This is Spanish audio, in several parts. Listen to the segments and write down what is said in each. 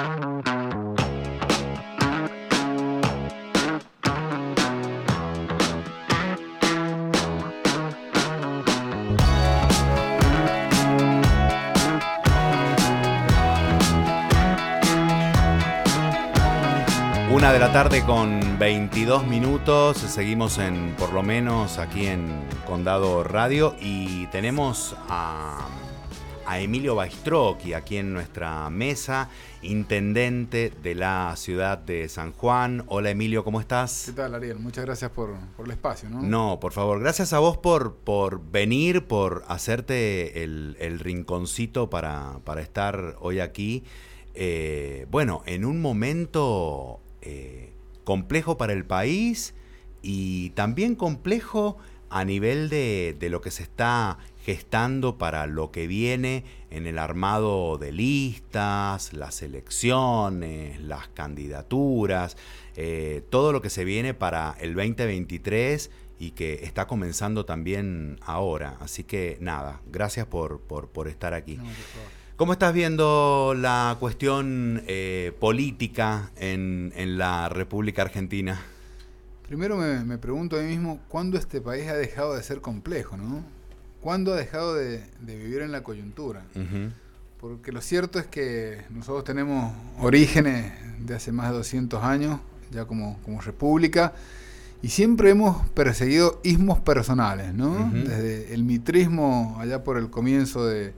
Una de la tarde con 22 minutos, seguimos por lo menos aquí en Condado Radio y tenemos a Emilio Baistrocchi aquí en nuestra mesa, intendente de la ciudad de San Juan. Hola Emilio, ¿cómo estás? ¿Qué tal, Ariel? Muchas gracias por el espacio, ¿no? No, por favor, gracias a vos por venir, por hacerte el rinconcito para estar hoy aquí. Bueno, en un momento complejo para el país y también complejo a nivel de lo que se está gestando para lo que viene en el armado de listas, las elecciones, las candidaturas, todo lo que se viene para el 2023 y que está comenzando también ahora. Así que nada, gracias por estar aquí. No, por favor. ¿Cómo estás viendo la cuestión política en la República Argentina? Primero me pregunto a mí mismo, ¿cuándo este país ha dejado de ser complejo, no? ¿Cuándo ha dejado de vivir en la coyuntura? Uh-huh. Porque lo cierto es que nosotros tenemos orígenes de hace más de 200 años, ya como república, y siempre hemos perseguido ismos personales, ¿no? Uh-huh. Desde el mitrismo, allá por el comienzo de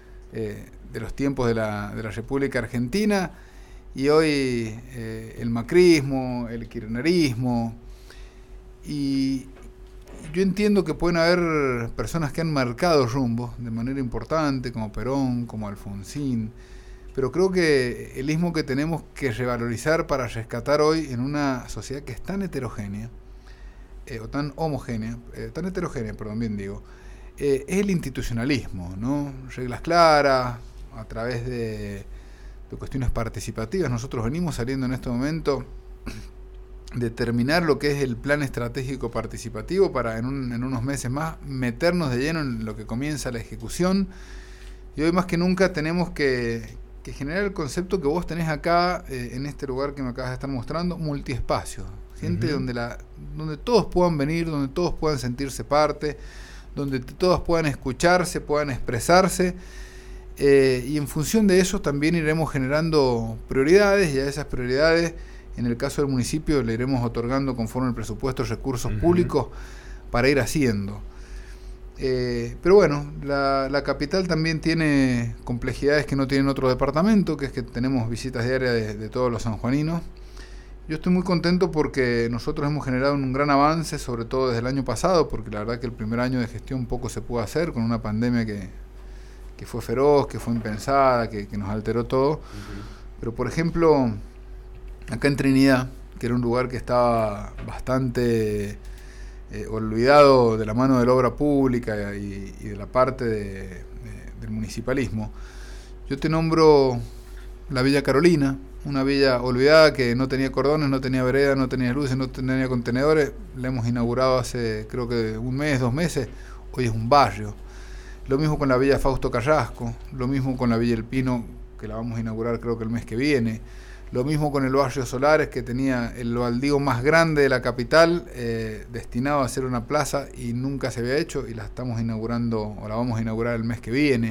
los tiempos de la República Argentina, y hoy el macrismo, el kirchnerismo, y yo entiendo que pueden haber personas que han marcado rumbo de manera importante, como Perón, como Alfonsín, pero creo que el ismo que tenemos que revalorizar para rescatar hoy en una sociedad que es tan heterogénea, o tan homogénea, tan heterogénea, perdón, bien digo, es el institucionalismo, ¿no? Reglas claras, a través de cuestiones participativas. Nosotros venimos saliendo en este momento de terminar lo que es el plan estratégico participativo para en unos meses más meternos de lleno en lo que comienza la ejecución. Y hoy más que nunca tenemos que generar el concepto que vos tenés acá, en este lugar que me acabas de estar mostrando, multiespacio. Gente uh-huh. donde todos puedan venir, donde todos puedan sentirse parte, donde todos puedan escucharse, puedan expresarse, y en función de eso también iremos generando prioridades, y a esas prioridades, en el caso del municipio, le iremos otorgando conforme al presupuesto recursos uh-huh. públicos para ir haciendo. Pero bueno, la capital también tiene complejidades que no tienen otro departamento, que es que tenemos visitas diarias de todos los sanjuaninos. Yo estoy muy contento porque nosotros hemos generado un gran avance, sobre todo desde el año pasado, porque la verdad que el primer año de gestión poco se pudo hacer, con una pandemia que fue feroz, que fue impensada, que nos alteró todo. Uh-huh. Pero por ejemplo, acá en Trinidad, que era un lugar que estaba bastante olvidado de la mano de la obra pública y de la parte del municipalismo, yo te nombro la Villa Carolina, una villa olvidada que no tenía cordones, no tenía vereda, no tenía luces, no tenía contenedores. La hemos inaugurado hace creo que 1 mes, 2 meses. Hoy es un barrio. Lo mismo con la Villa Fausto Carrasco, lo mismo con la Villa El Pino, que la vamos a inaugurar creo que el mes que viene. Lo mismo con el barrio Solares, que tenía el baldío más grande de la capital, destinado a ser una plaza y nunca se había hecho, y la estamos inaugurando, o la vamos a inaugurar el mes que viene.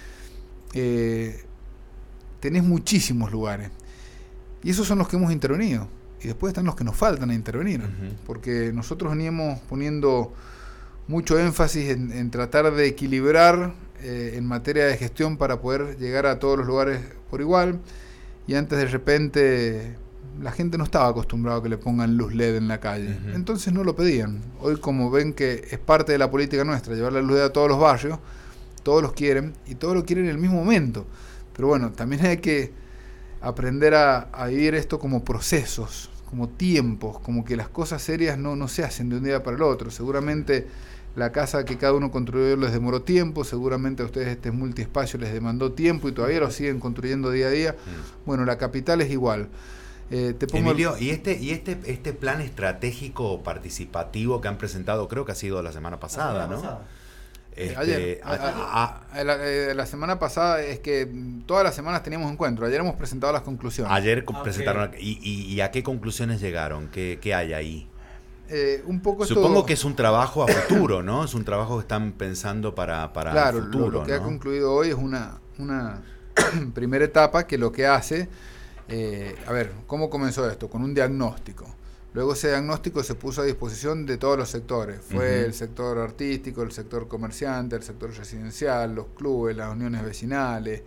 Tenés muchísimos lugares. Y esos son los que hemos intervenido. Y después están los que nos faltan a intervenir. Uh-huh. Porque nosotros veníamos poniendo mucho énfasis en tratar de equilibrar en materia de gestión para poder llegar a todos los lugares por igual. Y antes de repente la gente no estaba acostumbrada a que le pongan luz LED en la calle. Uh-huh. Entonces no lo pedían. Hoy, como ven que es parte de la política nuestra, llevar la luz LED a todos los barrios, todos los quieren, y todos lo quieren en el mismo momento. Pero bueno, también hay que aprender a vivir esto como procesos, como tiempos, como que las cosas serias no se hacen de un día para el otro. Seguramente la casa que cada uno construyó les demoró tiempo, seguramente a ustedes este multiespacio les demandó tiempo y todavía lo siguen construyendo día a día. Bueno, la capital es igual. Emilio, ¿y este plan estratégico participativo que han presentado, creo que ha sido la semana pasada, ¿no? Ayer, la semana pasada, es que todas las semanas teníamos encuentro. Ayer hemos presentado las conclusiones. Ayer presentaron. ¿Y a qué conclusiones llegaron? ¿Qué hay ahí? Un poco Supongo que es un trabajo a futuro, ¿no? Es un trabajo que están pensando para claro, el futuro. Lo que ha concluido hoy es una primera etapa que lo que hace... a ver, ¿cómo comenzó esto? Con un diagnóstico. Luego ese diagnóstico se puso a disposición de todos los sectores. Fue el sector artístico, el sector comerciante, el sector residencial, los clubes, las uniones vecinales.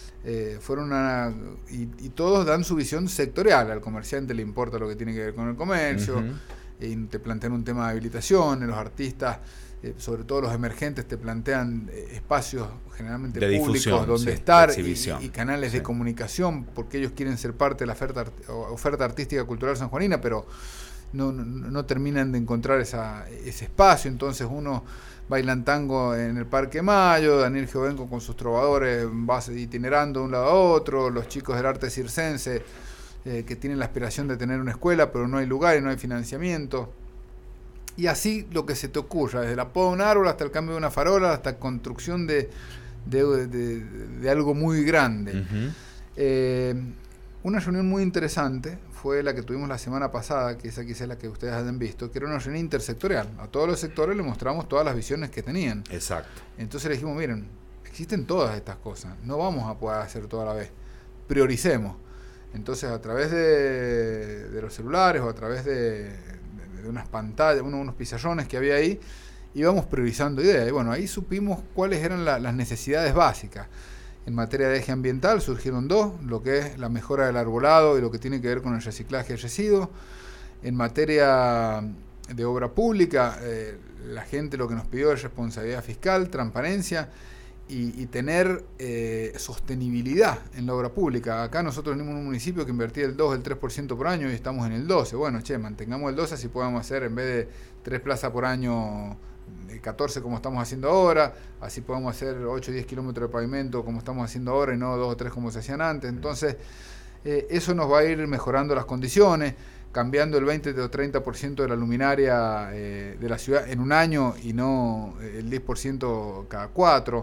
Y todos dan su visión sectorial. Al comerciante le importa lo que tiene que ver con el comercio. Y te plantean un tema de habilitación. Los artistas, sobre todo los emergentes, te plantean espacios generalmente de públicos difusión, donde estar y canales de comunicación, porque ellos quieren ser parte de la oferta artística cultural sanjuanina, pero no terminan de encontrar ese espacio. Entonces uno bailan tango en el Parque Mayo, Daniel Geovenco con sus trovadores va itinerando de un lado a otro, los chicos del arte circense que tienen la aspiración de tener una escuela, pero no hay lugar y no hay financiamiento. Y así lo que se te ocurra, desde la poda de un árbol hasta el cambio de una farola, hasta construcción de algo muy grande. Una reunión muy interesante fue la que tuvimos la semana pasada, que esa quizás es la que ustedes hayan visto, que era una reunión intersectorial. A todos los sectores le mostramos todas las visiones que tenían. Exacto. Entonces le dijimos, miren, existen todas estas cosas, no vamos a poder hacer todo a la vez, prioricemos. Entonces a través de los celulares o a través de unas pantallas, unos pizarrones que había ahí, íbamos priorizando ideas. Y bueno, ahí supimos cuáles eran las necesidades básicas. En materia de eje ambiental surgieron dos, lo que es la mejora del arbolado y lo que tiene que ver con el reciclaje de residuos. En materia de obra pública, la gente lo que nos pidió es responsabilidad fiscal, transparencia y tener sostenibilidad en la obra pública. Acá nosotros tenemos un municipio que invertía el 2, el 3% por año y estamos en el 12%. Bueno, mantengamos el 12%, así podemos hacer en vez de 3 plazas por año, 14 como estamos haciendo ahora, así podemos hacer 8 o 10 kilómetros de pavimento como estamos haciendo ahora y no 2 o 3 como se hacían antes. Entonces, eso nos va a ir mejorando las condiciones, cambiando el 20 o 30% de la luminaria de la ciudad en un año y no el 10% cada 4.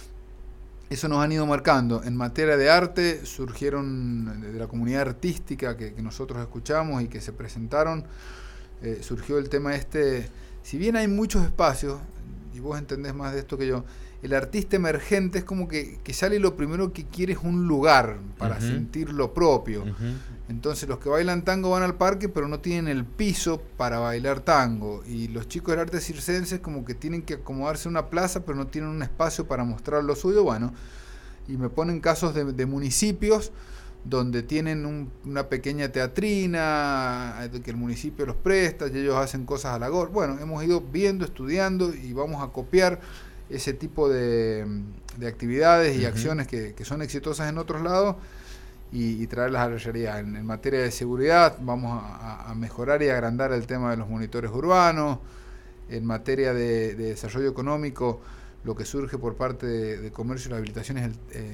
Eso nos han ido marcando. En materia de arte, surgieron de la comunidad artística que nosotros escuchamos y que se presentaron, surgió el tema si bien hay muchos espacios, y vos entendés más de esto que yo, el artista emergente es como que sale y lo primero que quiere es un lugar para sentir lo propio. Entonces los que bailan tango van al parque, pero no tienen el piso para bailar tango. Y los chicos del arte circense como que tienen que acomodarse en una plaza, pero no tienen un espacio para mostrar lo suyo. Bueno, y me ponen casos de municipios donde tienen una pequeña teatrina, que el municipio los presta y ellos hacen cosas a la gorra. Bueno, hemos ido viendo, estudiando y vamos a copiar ese tipo de actividades y acciones que son exitosas en otros lados y traerlas a la realidad. En materia de seguridad vamos a mejorar y agrandar el tema de los monitores urbanos. En materia de desarrollo económico, lo que surge por parte de comercio y las habilitaciones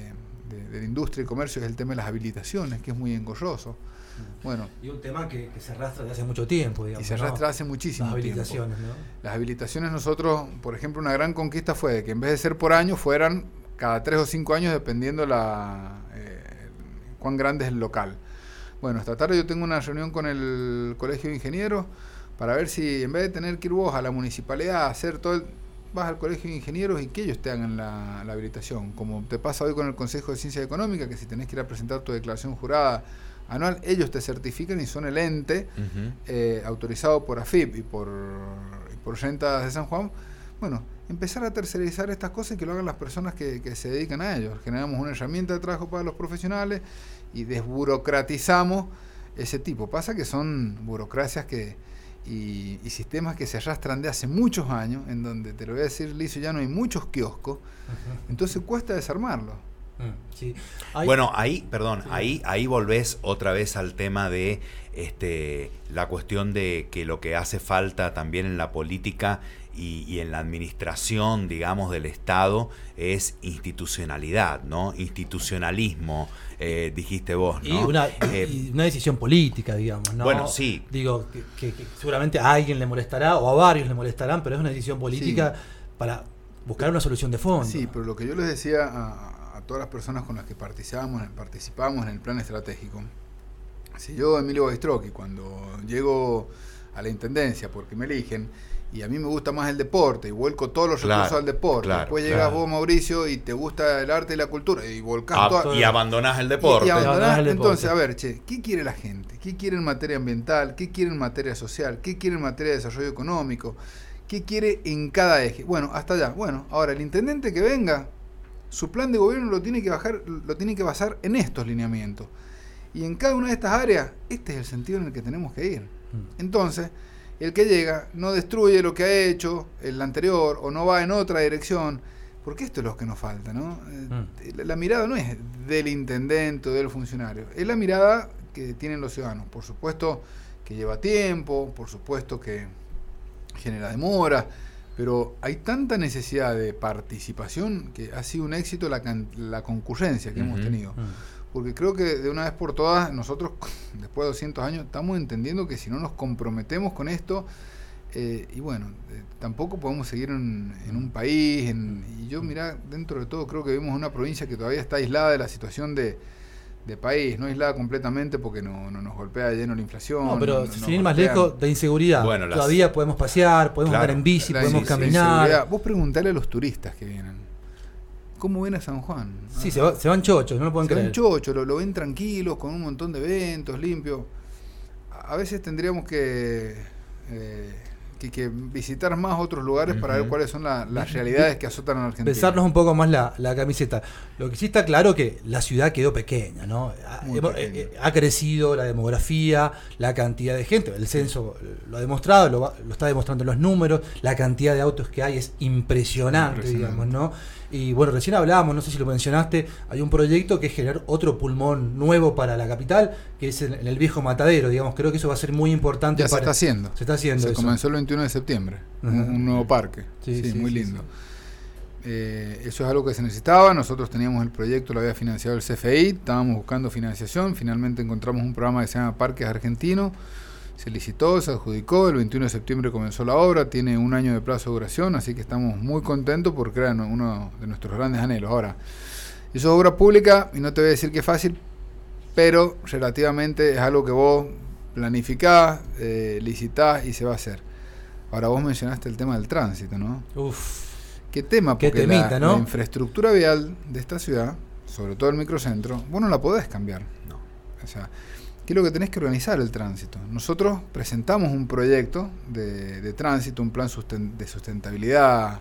de la industria y comercio es el tema de las habilitaciones, que es muy engorroso. Bueno, y un tema que se arrastra desde hace mucho tiempo, digamos. Y se arrastra hace muchísimo las habilitaciones, tiempo. ¿no? Las habilitaciones, nosotros, por ejemplo, una gran conquista fue de que en vez de ser por año, fueran cada 3 o 5 años, dependiendo cuán grande es el local. Bueno, esta tarde yo tengo una reunión con el Colegio de Ingenieros para ver si en vez de tener que ir vos a la municipalidad a hacer vas al Colegio de Ingenieros y que ellos te hagan la habilitación, como te pasa hoy con el Consejo de Ciencia Económica, que si tenés que ir a presentar tu declaración jurada anual, ellos te certifican y son el ente autorizado por AFIP y por Rentas de San Juan. Bueno, empezar a tercerizar estas cosas y que lo hagan las personas que se dedican a ellos. Generamos una herramienta de trabajo para los profesionales y desburocratizamos ese tipo. Pasa que son burocracias y sistemas que se arrastran de hace muchos años, en donde, te lo voy a decir liso, ya no hay muchos kioscos, entonces cuesta desarmarlo. Sí. Bueno, ahí volvés otra vez al tema de la cuestión de que lo que hace falta también en la política y en la administración, digamos, del Estado es institucionalidad, ¿no? Institucionalismo, dijiste vos, ¿no? Y una decisión política, digamos, ¿no? Bueno, sí. Digo, que seguramente a alguien le molestará o a varios le molestarán, pero es una decisión política para buscar una solución de fondo. Sí, pero lo que yo les decía a todas las personas con las que participamos en el plan estratégico, si yo, Emilio Baistrocchi, cuando llego a la intendencia porque me eligen, y a mí me gusta más el deporte, y vuelco todos los recursos al deporte, después llegas vos, Mauricio, y te gusta el arte y la cultura, y volcás todo. Y abandonás el deporte. Entonces, a ver, ¿qué quiere la gente? ¿Qué quiere en materia ambiental? ¿Qué quiere en materia social? ¿Qué quiere en materia de desarrollo económico? ¿Qué quiere en cada eje? Bueno, hasta allá. Bueno, ahora el intendente que venga, su plan de gobierno lo tiene que basar en estos lineamientos. Y en cada una de estas áreas, este es el sentido en el que tenemos que ir. Entonces, el que llega no destruye lo que ha hecho el anterior o no va en otra dirección, porque esto es lo que nos falta, ¿no? La mirada no es del intendente o del funcionario, es la mirada que tienen los ciudadanos. Por supuesto que lleva tiempo, por supuesto que genera demora, pero hay tanta necesidad de participación que ha sido un éxito la concurrencia que hemos tenido. Porque creo que de una vez por todas nosotros, después de 200 años, estamos entendiendo que si no nos comprometemos con esto, y bueno, tampoco podemos seguir en un país, y yo, mirá, dentro de todo creo que vivimos en una provincia que todavía está aislada de la situación de país, no aislada completamente porque no nos golpea de lleno la inflación. No, pero sin ir más lejos, de inseguridad. Bueno, todavía podemos pasear, podemos andar en bici, podemos caminar. Vos preguntale a los turistas que vienen, ¿cómo ven a San Juan? Sí, se van chochos, no lo pueden creer. Se van chochos, lo ven tranquilos, con un montón de eventos, limpios. A veces tendríamos que visitar más otros lugares para ver cuáles son las realidades que azotan a la Argentina. Pensarnos un poco más la camiseta. Lo que sí está claro que la ciudad quedó pequeña, ¿no? Ha crecido la demografía, la cantidad de gente, el censo lo ha demostrado, lo está demostrando los números, la cantidad de autos que hay es impresionante. Digamos, ¿no? Y bueno, recién hablábamos, no sé si lo mencionaste, hay un proyecto que es generar otro pulmón nuevo para la capital, que es en el viejo Matadero, digamos, creo que eso va a ser muy importante. Se está haciendo. Se comenzó el 21 de septiembre, un nuevo parque, muy lindo. Sí. Eso es algo que se necesitaba, nosotros teníamos el proyecto, lo había financiado el CFI, estábamos buscando financiación, finalmente encontramos un programa que se llama Parques Argentinos, se licitó, se adjudicó, el 21 de septiembre comenzó la obra, tiene 1 año de plazo de duración, así que estamos muy contentos porque era uno de nuestros grandes anhelos. Ahora, eso es obra pública y no te voy a decir que es fácil, pero relativamente es algo que vos planificás, licitás y se va a hacer. Ahora vos mencionaste el tema del tránsito, ¿no? Uf. ¿Qué tema? Porque qué temita, ¿no? La infraestructura vial de esta ciudad, sobre todo el microcentro, vos no la podés cambiar. No. O sea, ¿qué es lo que tenés que organizar el tránsito? Nosotros presentamos un proyecto de tránsito, un plan de sustentabilidad,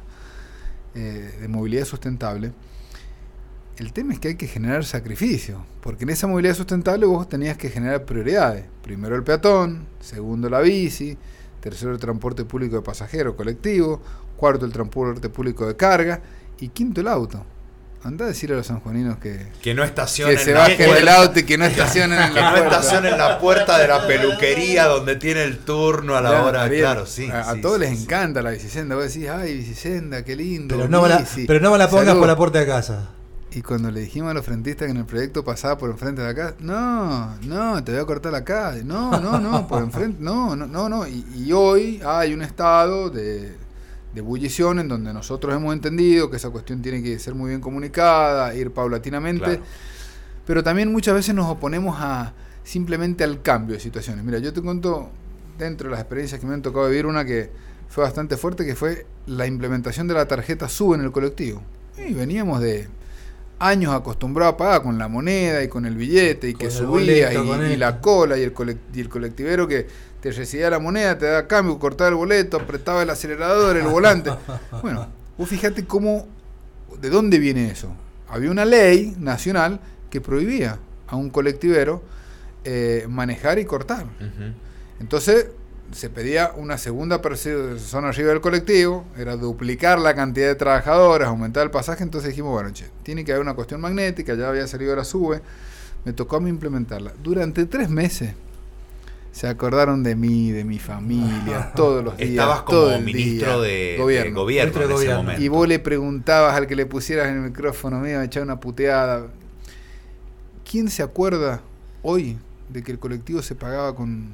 de movilidad sustentable. El tema es que hay que generar sacrificio, porque en esa movilidad sustentable vos tenías que generar prioridades. Primero el peatón, segundo la bici, tercero el transporte público de pasajeros colectivo, cuarto el transporte público de carga y quinto el auto. Andá a decirle a los sanjuaninos que no estacionen, que se bajen del auto y que no estacionen en la puerta. Estacionen en la puerta de la peluquería donde tiene el turno a la hora. Ariel, claro, sí. A todos les encanta la bicisenda. Vos decís, ay, bicisenda, qué lindo. Pero no me la pongas por la puerta de casa. Y cuando le dijimos a los frentistas que en el proyecto pasaba por enfrente de la casa, no, te voy a cortar la calle. No, por enfrente, no. Y hoy hay un estado de ebullición en donde nosotros hemos entendido que esa cuestión tiene que ser muy bien comunicada, ir paulatinamente, pero también muchas veces nos oponemos simplemente al cambio de situaciones. Mira, yo te cuento, dentro de las experiencias que me han tocado vivir, una que fue bastante fuerte, que fue la implementación de la tarjeta SUBE en el colectivo. Y veníamos de años acostumbrados a pagar con la moneda y con el billete, y que subía y la cola, y el colectivero que te recibía la moneda, te daba cambio, cortaba el boleto, apretaba el acelerador, el volante. Bueno, vos fíjate de dónde viene eso. Había una ley nacional que prohibía a un colectivero manejar y cortar. Entonces se pedía una segunda persona arriba del colectivo, era duplicar la cantidad de trabajadores, aumentar el pasaje. Entonces dijimos, bueno, tiene que haber una cuestión magnética, ya había salido la SUBE, me tocó a mí implementarla. Durante 3 meses se acordaron de mí, de mi familia, todos los días. Estabas como ministro de gobierno en ese momento. Y vos le preguntabas al que le pusieras en el micrófono, me iba a echar una puteada. ¿Quién se acuerda hoy de que el colectivo se pagaba con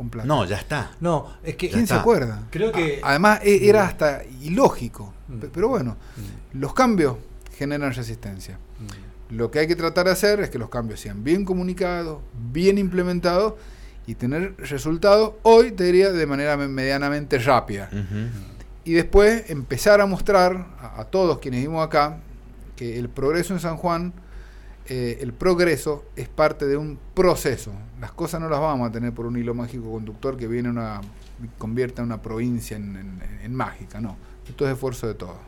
con plata. No, ya está. No, es que... ¿Quién se acuerda? Creo que... Además, era hasta ilógico. Pero bueno, los cambios generan resistencia. Lo que hay que tratar de hacer es que los cambios sean bien comunicados, bien implementados y tener resultados, hoy te diría, de manera medianamente rápida. Y después empezar a mostrar a todos quienes vivimos acá que el progreso en San Juan, el progreso es parte de un proceso. Las cosas no las vamos a tener por un hilo mágico conductor que viene convierta una provincia en mágica, no. Esto es esfuerzo de todos.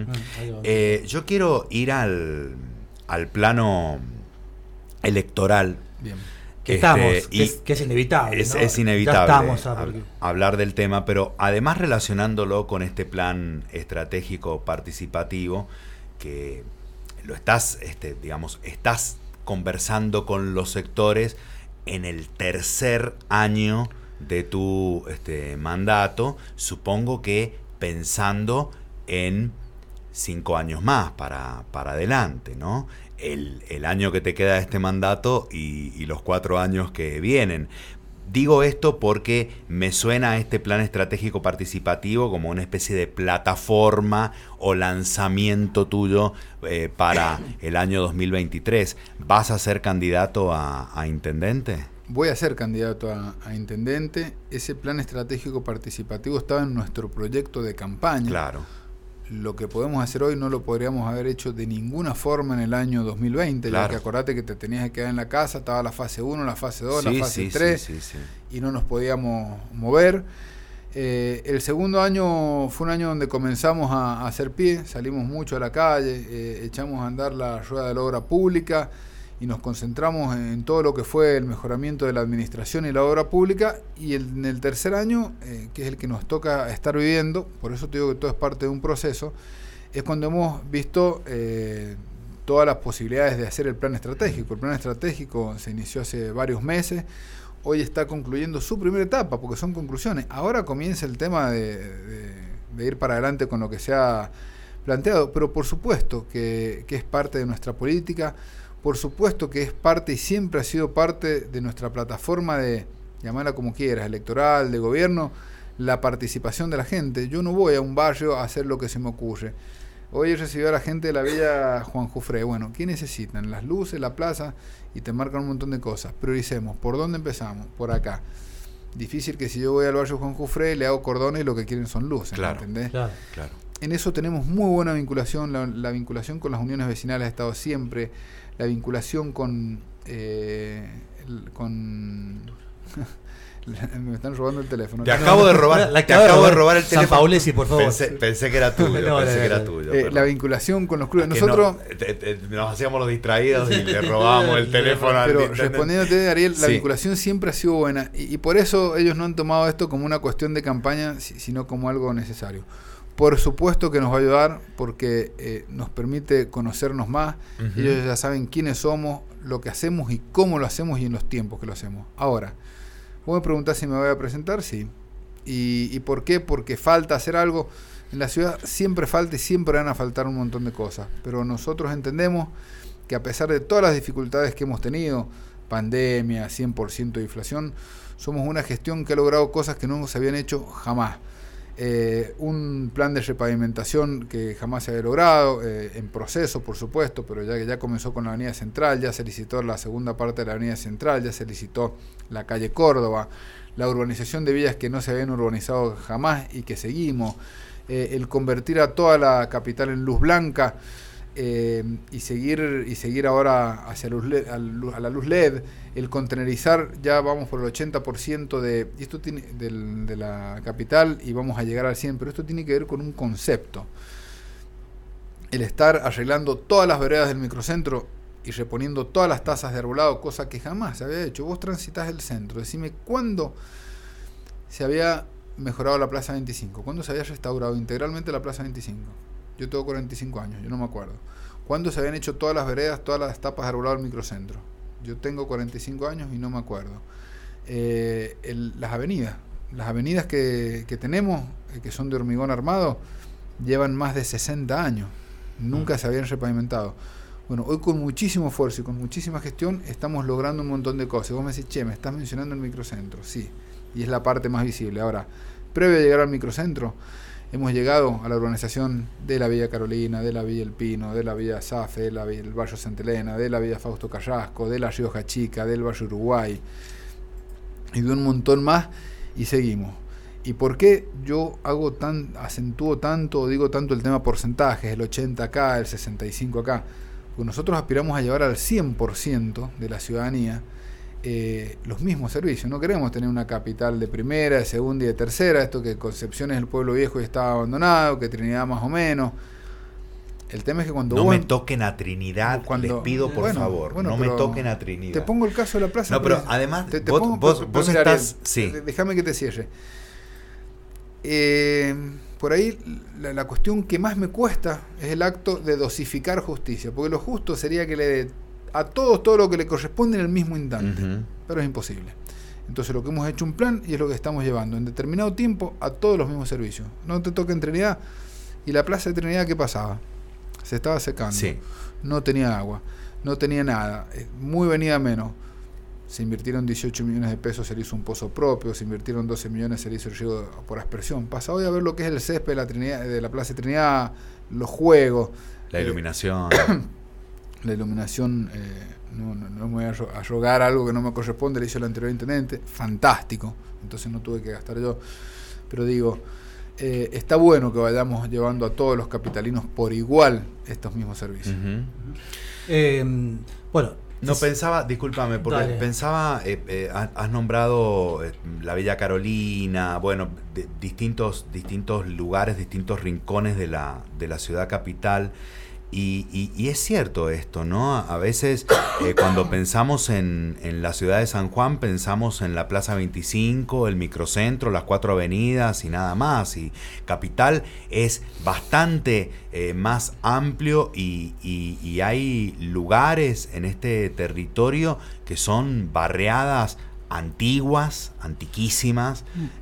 Yo quiero ir al plano electoral. Bien. Que es inevitable. Es inevitable ya estamos hablar del tema, pero además relacionándolo con este plan estratégico participativo que lo estás conversando con los sectores en el tercer año de tu mandato, supongo que pensando en 5 años más para adelante, ¿no? El año que te queda de este mandato y los 4 años que vienen. Digo esto porque me suena a este plan estratégico participativo como una especie de plataforma o lanzamiento tuyo para el año 2023. ¿Vas a ser candidato a intendente? Voy a ser candidato a intendente. Ese plan estratégico participativo estaba en nuestro proyecto de campaña. Claro. Lo que podemos hacer hoy no lo podríamos haber hecho de ninguna forma en el año 2020, claro. Ya que acordate que te tenías que quedar en la casa, estaba la fase 1, la fase 2, la fase 3, y no nos podíamos mover. El segundo año fue un año donde comenzamos a hacer pie, salimos mucho a la calle, echamos a andar la rueda de la obra pública y nos concentramos en todo lo que fue el mejoramiento de la administración y la obra pública, y en el tercer año, que es el que nos toca estar viviendo, por eso te digo que todo es parte de un proceso, es cuando hemos visto todas las posibilidades de hacer el plan estratégico. El plan estratégico se inició hace varios meses, hoy está concluyendo su primera etapa, porque son conclusiones. Ahora comienza el tema de ir para adelante con lo que se ha planteado, pero por supuesto que es parte de nuestra política. Por supuesto que es parte y siempre ha sido parte de nuestra plataforma de, llamarla como quieras, electoral, de gobierno, la participación de la gente. Yo no voy a un barrio a hacer lo que se me ocurre. Hoy recibí a la gente de la Villa Juan Jufré. Bueno, ¿qué necesitan? Las luces, la plaza, y te marcan un montón de cosas. Prioricemos. ¿Por dónde empezamos? Por acá. Difícil que si yo voy al barrio Juan Jufré, le hago cordones y lo que quieren son luces, claro, ¿entendés? Claro. En eso tenemos muy buena vinculación. La vinculación con las uniones vecinales ha estado siempre. La vinculación con me están robando el teléfono. Te acabo de robar el teléfono. San Paulesi, por favor. Pensé que era tuyo. La vinculación con los clubes. Nosotros nos hacíamos los distraídos y le robábamos el teléfono al Pero respondiéndote, Ariel, la vinculación siempre ha sido buena y por eso ellos no han tomado esto como una cuestión de campaña, sino como algo necesario. Por supuesto que nos va a ayudar porque nos permite conocernos más. Ellos ya saben quiénes somos, lo que hacemos y cómo lo hacemos y en los tiempos que lo hacemos. Ahora, vos me preguntás si me voy a presentar, sí. ¿Y por qué? Porque falta hacer algo. En la ciudad siempre falta y siempre van a faltar un montón de cosas. Pero nosotros entendemos que a pesar de todas las dificultades que hemos tenido, pandemia, 100% de inflación, somos una gestión que ha logrado cosas que no se habían hecho jamás. Un plan de repavimentación que jamás se había logrado, en proceso por supuesto, pero ya comenzó con la Avenida Central, ya se licitó la segunda parte de la Avenida Central, ya se licitó la calle Córdoba, la urbanización de villas que no se habían urbanizado jamás y que seguimos, el convertir a toda la capital en luz blanca, y seguir ahora hacia a la luz LED, el contenerizar, ya vamos por el 80% de la capital y vamos a llegar al 100%, pero esto tiene que ver con un concepto. El estar arreglando todas las veredas del microcentro y reponiendo todas las tazas de arbolado, cosa que jamás se había hecho. Vos transitas el centro, decime cuándo se había mejorado la Plaza 25, cuándo se había restaurado integralmente la Plaza 25. Yo tengo 45 años, yo no me acuerdo. ¿Cuándo se habían hecho todas las veredas, todas las tapas de arbolado del microcentro? Yo tengo 45 años y no me acuerdo. Las avenidas que tenemos, que son de hormigón armado, llevan más de 60 años. Nunca se habían repavimentado. Bueno, hoy con muchísimo esfuerzo y con muchísima gestión estamos logrando un montón de cosas. Y vos me decís, me estás mencionando el microcentro. Sí. y es la parte más visible. Ahora, previo a llegar al microcentro, hemos llegado a la urbanización de la Villa Carolina, de la Villa El Pino, de la Villa Safe, del barrio Santa Elena, de la Villa Fausto Carrasco, de la Rioja Chica, del barrio Uruguay y de un montón más, y seguimos. ¿Y por qué yo acentúo tanto o digo tanto el tema porcentajes, el 80 acá, el 65 acá? Porque nosotros aspiramos a llevar al 100% de la ciudadanía los mismos servicios. No queremos tener una capital de primera, de segunda y de tercera, esto que Concepción es el pueblo viejo y está abandonado, que Trinidad más o menos. El tema es que cuando no me toquen a Trinidad, les pido por favor, no me toquen a Trinidad. Te pongo el caso de la plaza. No, pero además vos estás... Sí. Déjame que te cierre. Por ahí la cuestión que más me cuesta es el acto de dosificar justicia, porque lo justo sería que le dé a todos todo lo que le corresponde en el mismo instante, pero es imposible. Entonces lo que hemos hecho un plan y es lo que estamos llevando en determinado tiempo a todos los mismos servicios. No te toca en Trinidad. Y la plaza de Trinidad, ¿qué pasaba? Se estaba secando, sí. No tenía agua, no tenía nada, muy venida menos. Se invirtieron 18 millones de pesos, se le hizo un pozo propio, se invirtieron 12 millones, se le hizo el riego por aspersión. Pasa hoy a ver lo que es el césped de la Trinidad, de la Plaza de Trinidad, los juegos. La iluminación. La iluminación, no me voy a rogar algo que no me corresponde, le hizo el anterior intendente, fantástico, entonces no tuve que gastar yo. Pero digo, está bueno que vayamos llevando a todos los capitalinos por igual estos mismos servicios. Bueno, no pensaba, discúlpame, porque dale. Pensaba, has nombrado la Villa Carolina, bueno, distintos lugares, distintos rincones de la ciudad capital. Y es cierto esto, ¿no? A veces cuando pensamos en la ciudad de San Juan, pensamos en la Plaza 25, el microcentro, las 4 avenidas y nada más. Y Capital es bastante más amplio y hay lugares en este territorio que son barriadas antiguas, antiquísimas,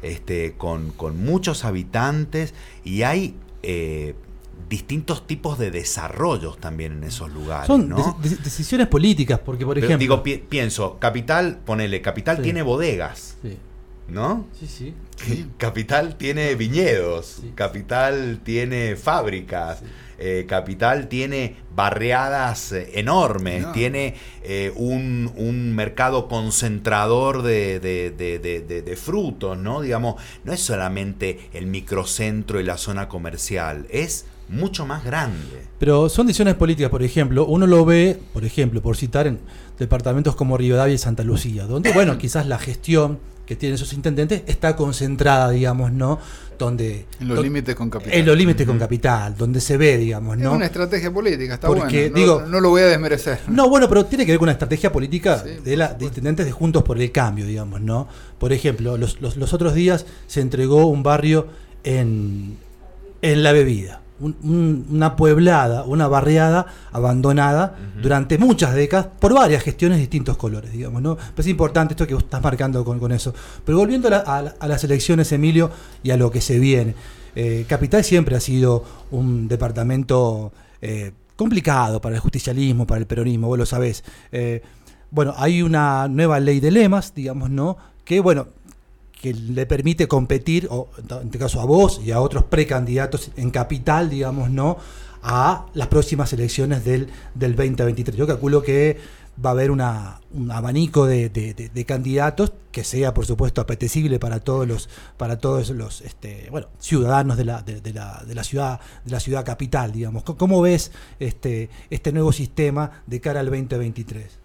con muchos habitantes, y hay distintos tipos de desarrollos también en esos lugares. Son ¿no? decisiones políticas, porque por ejemplo... Digo, pienso, Capital sí. tiene bodegas, Sí. ¿no? Sí. Capital tiene viñedos, Sí. Capital tiene fábricas, Sí. Capital tiene barriadas enormes, tiene un mercado concentrador de frutos, ¿no? Digamos, no es solamente el microcentro y la zona comercial, es mucho más grande. Pero son decisiones políticas, por ejemplo, uno lo ve, por ejemplo, por citar en departamentos como Rivadavia y Santa Lucía, donde, bueno, quizás la gestión que tienen esos intendentes está concentrada, digamos, ¿no? Donde en los límites con Capital. En los límites con Capital, donde se ve, digamos, ¿no? Es una estrategia política, está porque, bueno. No lo voy a desmerecer. No, bueno, pero tiene que ver con una estrategia política Sí, de intendentes de Juntos por el Cambio, digamos, ¿no? Por ejemplo, los otros días se entregó un barrio en La Bebida. Una pueblada, una barriada abandonada durante muchas décadas por varias gestiones de distintos colores, digamos, ¿no? Pero es importante esto que vos estás marcando con eso. Pero volviendo a las elecciones, Emilio, y a lo que se viene. Capital siempre ha sido un departamento complicado para el justicialismo, para el peronismo, vos lo sabés. Bueno, hay una nueva ley de lemas, digamos, ¿no? Que, bueno, que le permite competir, o en este caso a vos y a otros precandidatos en Capital, digamos, ¿no? A las próximas elecciones del 2023. Yo calculo que va a haber un abanico de candidatos que sea, por supuesto, apetecible para todos los ciudadanos de la ciudad capital, digamos. ¿Cómo ves este nuevo sistema de cara al 2023?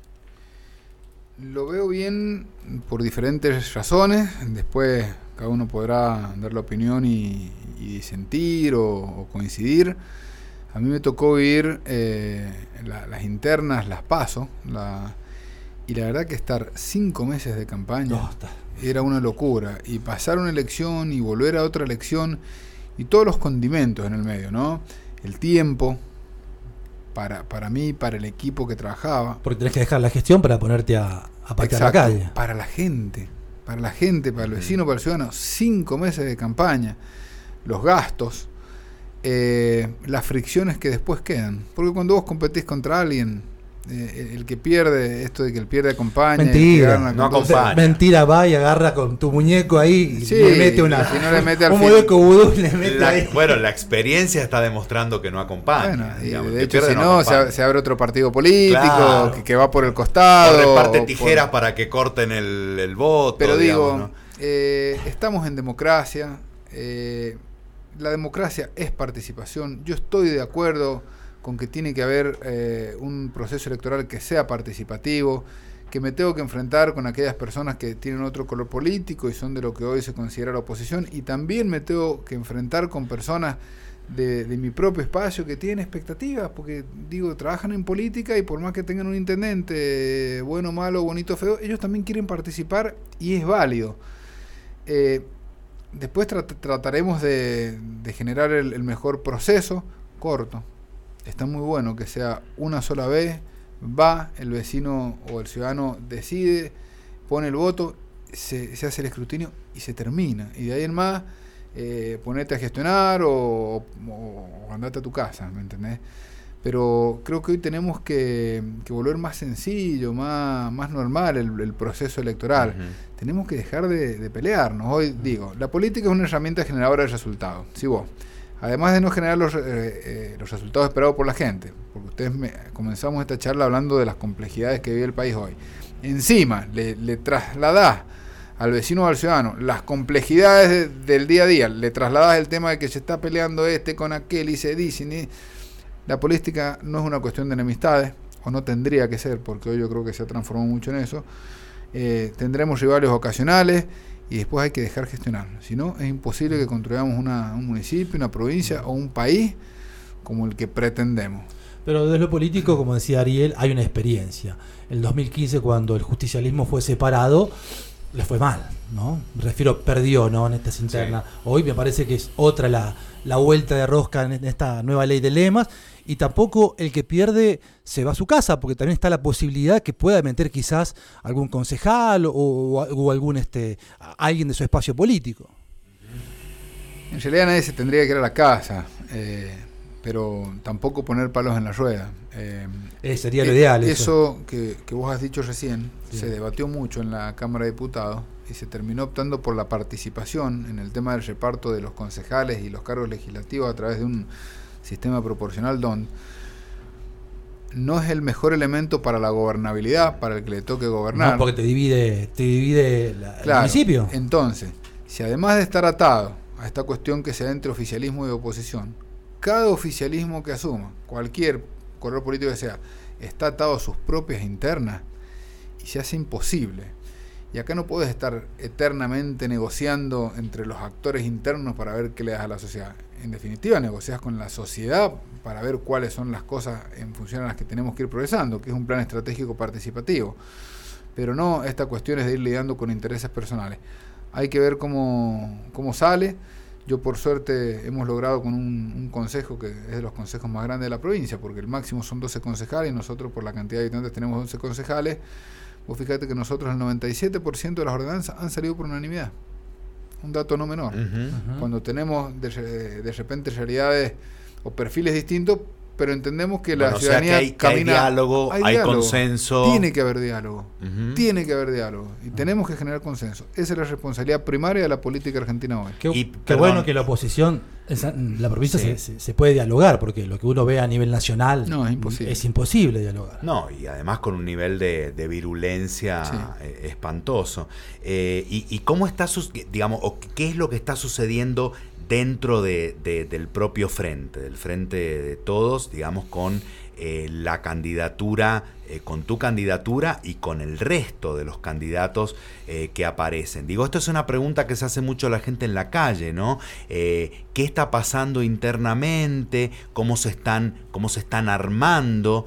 Lo veo bien por diferentes razones. Después cada uno podrá dar la opinión y disentir o coincidir. A mí me tocó vivir las internas, las PASO, y la verdad que estar 5 meses de campaña era una locura. Y pasar una elección y volver a otra elección y todos los condimentos en el medio, ¿no? El tiempo. Para mí, para el equipo que trabajaba. Porque tenés que dejar la gestión para ponerte a patear la calle. Para la gente, para el vecino, para el ciudadano. 5 meses de campaña, los gastos, las fricciones que después quedan. Porque cuando vos competís contra alguien, El que pierde, esto de que el pierde acompaña. Mentira, no acompaña. Mentira, va y agarra con tu muñeco ahí y Sí, le mete una. si no le mete al un fin. muñeco vudú le mete ahí. Bueno, la experiencia está demostrando que no acompaña. Bueno, y digamos, de que hecho, pierde, si no no, acompaña. se abre otro partido político Claro. que va por el costado. O reparte o tijeras por- para que corten el voto. Pero digamos, digo, ¿no? estamos en democracia. La democracia es participación. Yo estoy de acuerdo con que tiene que haber un proceso electoral que sea participativo, que me tengo que enfrentar con aquellas personas que tienen otro color político y son de lo que hoy se considera la oposición, y también me tengo que enfrentar con personas de mi propio espacio que tienen expectativas, porque digo, trabajan en política y por más que tengan un intendente bueno, malo, bonito, feo, ellos también quieren participar y es válido. Después trataremos de generar el mejor proceso, corto. Está muy bueno que sea una sola vez, va, el vecino o el ciudadano decide, pone el voto, se hace el escrutinio y se termina. Y de ahí en más, ponete a gestionar o andate a tu casa, ¿me entendés? Pero creo que hoy tenemos que volver más sencillo, más normal el proceso electoral. Uh-huh. Tenemos que dejar de pelearnos. Hoy digo, la política es una herramienta generadora de resultados. Si vos, además de no generar los resultados esperados por la gente, porque ustedes comenzamos esta charla hablando de las complejidades que vive el país hoy, encima le trasladás al vecino o al ciudadano las complejidades del día a día, le trasladás el tema de que se está peleando con aquel y se dicen. La política no es una cuestión de enemistades, o no tendría que ser, porque hoy yo creo que se ha transformado mucho en eso. Tendremos rivales ocasionales y después hay que dejar gestionar. Si no, es imposible que construyamos un municipio, una provincia o un país como el que pretendemos. Pero desde lo político, como decía Ariel, hay una experiencia. El 2015, cuando el justicialismo fue separado, le fue mal, ¿no? Me refiero, perdió, ¿no? En estas internas. Sí. Hoy me parece que es otra la vuelta de rosca en esta nueva ley de lemas, y tampoco el que pierde se va a su casa, porque también está la posibilidad que pueda meter quizás algún concejal o algún alguien de su espacio político. En realidad nadie se tendría que ir a la casa, pero tampoco poner palos en la rueda. Sería lo ideal. Eso que vos has dicho recién, sí, se debatió mucho en la Cámara de Diputados y se terminó optando por la participación en el tema del reparto de los concejales y los cargos legislativos a través de un sistema proporcional DON. No es el mejor elemento para la gobernabilidad, para el que le toque gobernar. No, porque te divide el municipio. Entonces, si además de estar atado a esta cuestión que se da entre oficialismo y oposición, cada oficialismo que asuma, cualquier color político que sea, está atado a sus propias internas y se hace imposible. Y acá no puedes estar eternamente negociando entre los actores internos para ver qué le das a la sociedad. En definitiva, negocias con la sociedad para ver cuáles son las cosas en función a las que tenemos que ir progresando, que es un plan estratégico participativo. Pero no esta cuestión es de ir lidiando con intereses personales. Hay que ver cómo sale. Yo por suerte hemos logrado con un consejo que es de los consejos más grandes de la provincia, porque el máximo son 12 concejales y nosotros por la cantidad de habitantes tenemos 11 concejales. Vos fíjate que nosotros el 97% de las ordenanzas han salido por unanimidad. Un dato no menor. Uh-huh. Cuando tenemos de repente realidades o perfiles distintos, pero entendemos que la ciudadanía camina. Hay diálogo, hay consenso. Tiene que haber diálogo. Uh-huh. Tiene que haber diálogo. Y tenemos que generar consenso. Esa es la responsabilidad primaria de la política argentina hoy. Qué bueno que la oposición, la provincia se puede dialogar, porque lo que uno ve a nivel nacional es imposible dialogar. No, y además con un nivel de virulencia espantoso. ¿Y cómo está, digamos, o qué es lo que está sucediendo dentro del propio frente, del frente de todos, digamos, con la candidatura, con tu candidatura y con el resto de los candidatos que aparecen? Digo, esto es una pregunta que se hace mucho a la gente en la calle, ¿no? ¿Qué está pasando internamente? ¿Cómo se están armando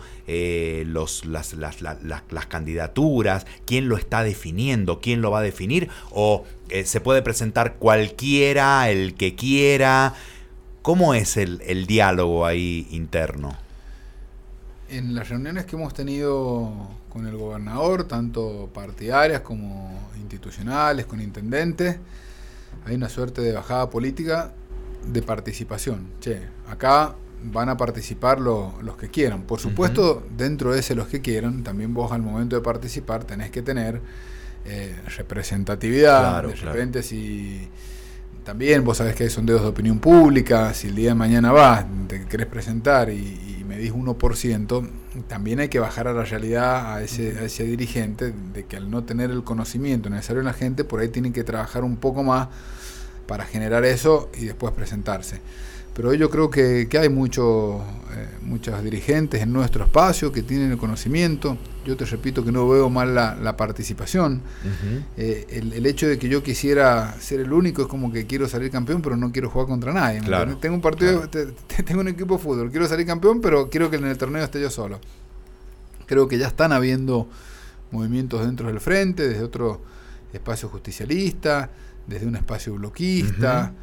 las candidaturas? ¿Quién lo está definiendo? ¿Quién lo va a definir? ¿O se puede presentar cualquiera, el que quiera? ¿Cómo es el diálogo ahí interno? En las reuniones que hemos tenido con el gobernador, tanto partidarias como institucionales, con intendentes, hay una suerte de bajada política de participación. Acá van a participar los que quieran. Por supuesto, dentro de ese los que quieran, también vos al momento de participar tenés que tener representatividad. Claro, de repente si también vos sabés que hay sondeos de opinión pública, si el día de mañana vas, te querés presentar y medís 1%, también hay que bajar a la realidad a ese dirigente de que al no tener el conocimiento necesario en la gente, por ahí tienen que trabajar un poco más para generar eso y después presentarse. Pero yo creo que hay muchos dirigentes en nuestro espacio que tienen el conocimiento. Yo te repito que no veo mal la participación. El hecho de que yo quisiera ser el único es como que quiero salir campeón, pero no quiero jugar contra nadie. Claro, tengo un partido, tengo un equipo de fútbol, quiero salir campeón, pero quiero que en el torneo esté yo solo. Creo que ya están habiendo movimientos dentro del frente, desde otro espacio justicialista, desde un espacio bloquista,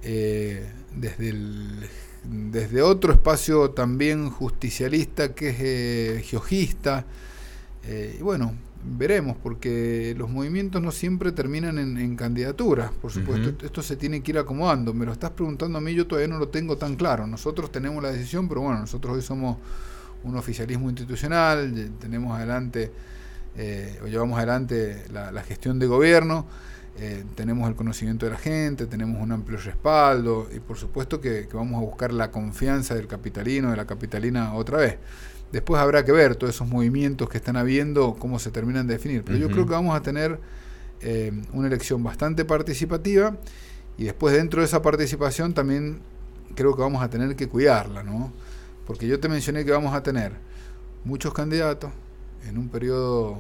desde otro espacio también justicialista que es geojista, y bueno, veremos, porque los movimientos no siempre terminan en candidaturas, por supuesto. Esto se tiene que ir acomodando. Me lo estás preguntando a mí, yo todavía no lo tengo tan claro. Nosotros tenemos la decisión, pero bueno, nosotros hoy somos un oficialismo institucional, tenemos adelante o llevamos adelante la gestión de gobierno. Tenemos el conocimiento de la gente, tenemos un amplio respaldo y por supuesto que vamos a buscar la confianza del capitalino, de la capitalina otra vez. Después habrá que ver todos esos movimientos que están habiendo, cómo se terminan de definir. Pero yo creo que vamos a tener una elección bastante participativa y después dentro de esa participación también creo que vamos a tener que cuidarla, ¿no? Porque yo te mencioné que vamos a tener muchos candidatos en un periodo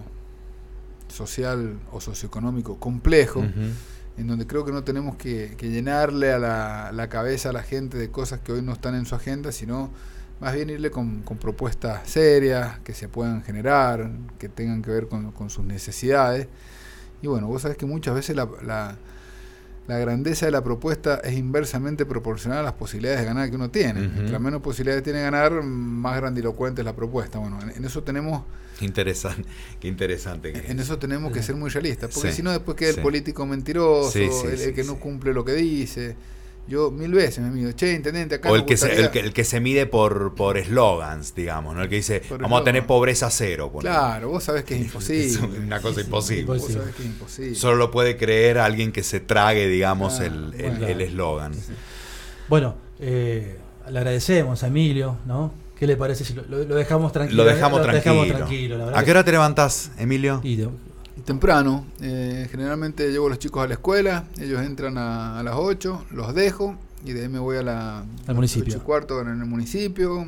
social o socioeconómico complejo, en donde creo que no tenemos que llenarle a la cabeza a la gente de cosas que hoy no están en su agenda, sino más bien irle con propuestas serias, que se puedan generar, que tengan que ver con sus necesidades. Y bueno, vos sabés que muchas veces la grandeza de la propuesta es inversamente proporcional a las posibilidades de ganar que uno tiene. Mientras menos posibilidades tiene de ganar, más grandilocuente es la propuesta. Bueno, en eso tenemos... Qué interesante. En eso tenemos que ser muy realistas, porque si no después queda el político mentiroso, el que no cumple lo que dice. Yo 1000 veces me mido, che, intendente, acá... O el que se mide por eslogans, digamos, ¿no? El que dice, vamos a tener pobreza cero. Claro, vos sabés que es imposible. Es una cosa imposible. Vos sabés que es imposible. Solo lo puede creer alguien que se trague, digamos, el eslogan. Bueno, le agradecemos a Emilio, ¿no? ¿Qué le parece si lo dejamos tranquilo? Lo dejamos tranquilo. La verdad. ¿A qué hora te levantás, Emilio? Temprano. Generalmente llevo a los chicos a la escuela, ellos entran a las 8, los dejo y de ahí me voy al municipio. 8:15 en el municipio,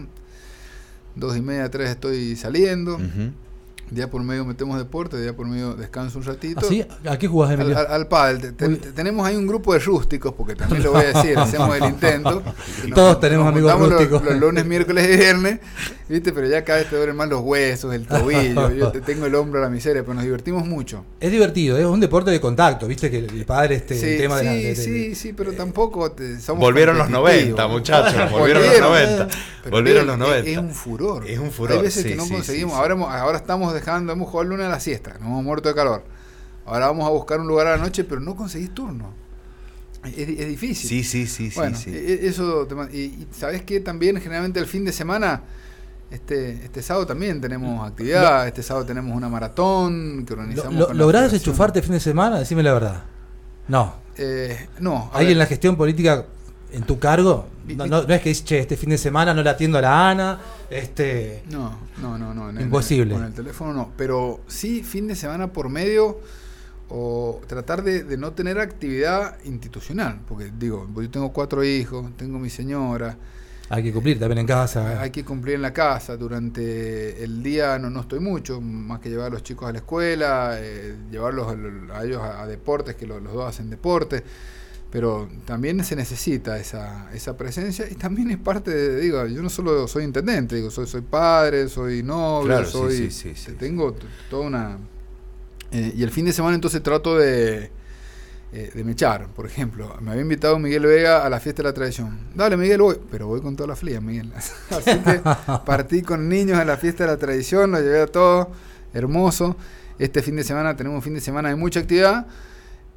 2:30, 3 estoy saliendo. Día por medio metemos deporte, día por medio descanso un ratito. ¿Ah, sí? ¿A qué jugás, Emilio? Al pádel. Tenemos ahí un grupo de rústicos, porque también lo voy a decir, hacemos el intento. Todos tenemos amigos rústicos. Los lunes, miércoles y viernes, ¿viste? Pero ya cada vez te duelen más los huesos, el tobillo. Yo tengo el hombro a la miseria, pero nos divertimos mucho. Es divertido, es un deporte de contacto, ¿viste? Que el padre el tema sí, pero tampoco somos volvieron los 90, muchachos. Volvieron los 90. Volvieron los 90. Es un furor. Es un furor. Hay veces que no conseguimos. Ahora estamos hemos jugado el lunes a la siesta, nos hemos muerto de calor. Ahora vamos a buscar un lugar a la noche, pero no conseguís turno. Es difícil. Sí. Bueno, eso. Y ¿sabés qué? También generalmente el fin de semana, este sábado también tenemos actividad. Este sábado tenemos una maratón que organizamos. ¿Lográs enchufarte el fin de semana? Decime la verdad. No. No. ¿Hay en la gestión política en tu cargo? No es que dices, che, este fin de semana no le atiendo a la Ana. No. Imposible. Con el teléfono no. Pero sí, fin de semana por medio, o tratar de no tener actividad institucional. Porque digo, yo tengo 4 hijos, tengo mi señora. Hay que cumplir también en casa. Hay que cumplir en la casa. Durante el día no estoy mucho, más que llevar a los chicos a la escuela, llevarlos a ellos a deportes, que los dos hacen deporte. Pero también se necesita esa presencia, y también es parte de, digo, yo no solo soy intendente, digo, soy padre, soy novio, claro, tengo toda una... y el fin de semana entonces trato de mechar. Por ejemplo, me había invitado Miguel Vega a la fiesta de la tradición. Dale, Miguel, voy, pero voy con toda la flia, Miguel. Así que partí con niños a la fiesta de la tradición, lo llevé a todo, hermoso. Este fin de semana tenemos un fin de semana de mucha actividad.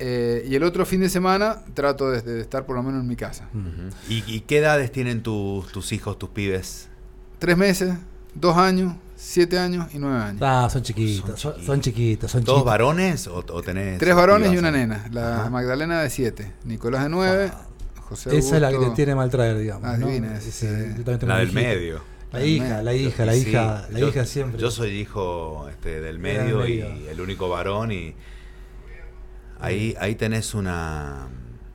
Y el otro fin de semana trato de estar por lo menos en mi casa. ¿Y qué edades tienen tus hijos, tus pibes? 3 meses, 2 años, 7 años y 9 años. Son chiquitos, son chiquitos. ¿Todos varones o tenés? 3 varones y una pibas? nena. La Magdalena de 7, Nicolás de 9, José Augusto. Esa es la que te tiene mal traer, digamos. Ah, ¿no? divina, Sí, sí. La del medio. La hija siempre. Yo soy hijo del medio y el único varón y ahí tenés una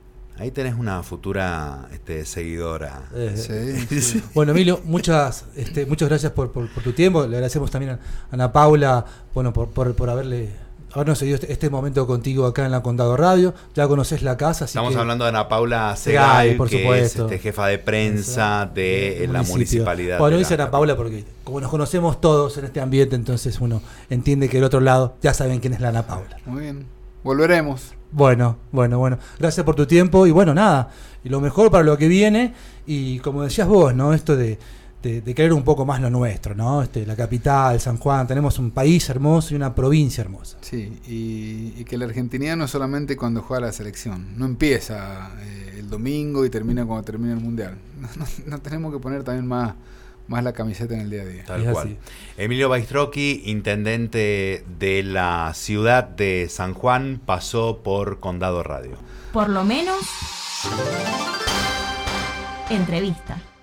futura seguidora. Sí. Bueno, Emilio, muchas gracias por tu tiempo. Le agradecemos también a Ana Paula, bueno, por habernos seguido este momento contigo acá en la Condado Radio. Ya conoces la casa. Estamos hablando de Ana Paula Segay, por que supuesto. es jefa de prensa de la municipalidad. Bueno, dice Ana Paula porque como nos conocemos todos en este ambiente, entonces uno entiende que del otro lado ya saben quién es la Ana Paula. Muy bien. Volveremos. Bueno. Gracias por tu tiempo y bueno, nada. Y lo mejor para lo que viene. Y como decías vos, ¿no? Esto de querer un poco más lo nuestro, ¿no? La capital, San Juan, tenemos un país hermoso y una provincia hermosa. Sí, y que la Argentinidad no es solamente cuando juega la selección, no empieza el domingo y termina cuando termina el Mundial. No tenemos que poner también más la camiseta en el día a día. Tal cual. Así. Emilio Baistrocchi, intendente de la ciudad de San Juan, pasó por Condado Radio. Por lo menos, entrevista.